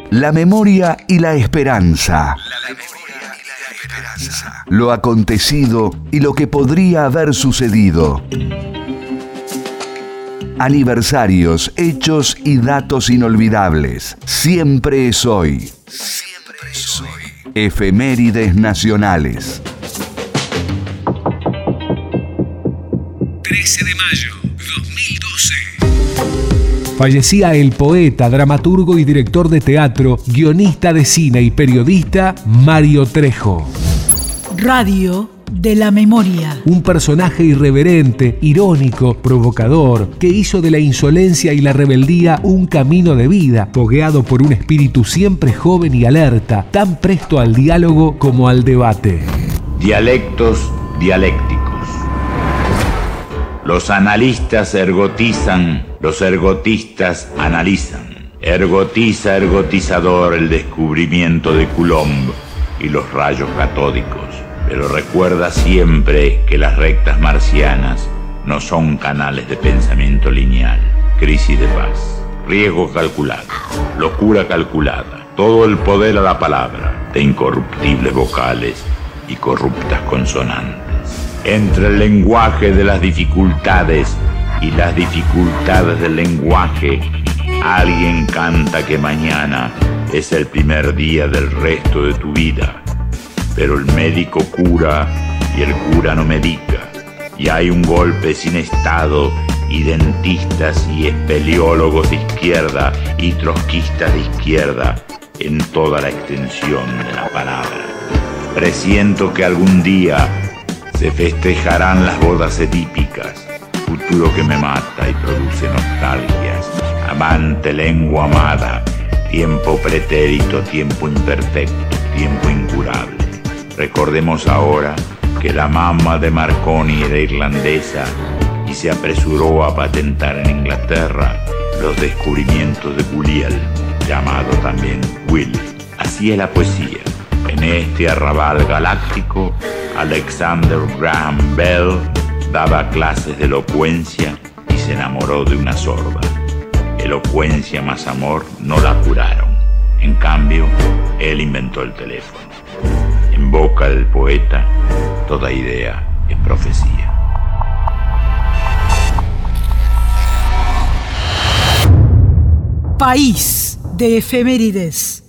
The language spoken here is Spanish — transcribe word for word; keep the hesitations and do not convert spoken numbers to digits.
La memoria y la esperanza. La memoria y la esperanza. Lo acontecido y lo que podría haber sucedido. Aniversarios, hechos y datos inolvidables. Siempre es hoy. Siempre es hoy. Efemérides nacionales. trece de mayo dos mil doce. Fallecía el poeta, dramaturgo y director de teatro, guionista de cine y periodista Mario Trejo. Radio de la memoria. Un personaje irreverente, irónico, provocador, que hizo de la insolencia y la rebeldía un camino de vida, fogueado por un espíritu siempre joven y alerta, tan presto al diálogo como al debate. Dialectos dialécticos. Los analistas ergotizan, los ergotistas analizan. Ergotiza, ergotizador, el descubrimiento de Coulomb y los rayos catódicos. Pero recuerda siempre que las rectas marcianas no son canales de pensamiento lineal. Crisis de paz. Riesgo calculado. Locura calculada. Todo el poder a la palabra de incorruptibles vocales y corruptas consonantes. Entre el lenguaje de las dificultades y las dificultades del lenguaje, alguien canta que mañana es el primer día del resto de tu vida. Pero el médico cura y el cura no medica. Y hay un golpe sin estado y dentistas y espeleólogos de izquierda y trotskistas de izquierda en toda la extensión de la palabra. Presiento que algún día se festejarán las bodas edípicas, futuro que me mata y produce nostalgias. Amante, lengua amada, tiempo pretérito, tiempo imperfecto, tiempo incurable. Recordemos ahora que la mamá de Marconi era irlandesa y se apresuró a patentar en Inglaterra los descubrimientos de Gulielmo, llamado también Will. Así es la poesía. En este arrabal galáctico, Alexander Graham Bell daba clases de elocuencia y se enamoró de una sorda. Elocuencia más amor no la curaron. En cambio, él inventó el teléfono. En boca del poeta, toda idea es profecía. País de efemérides.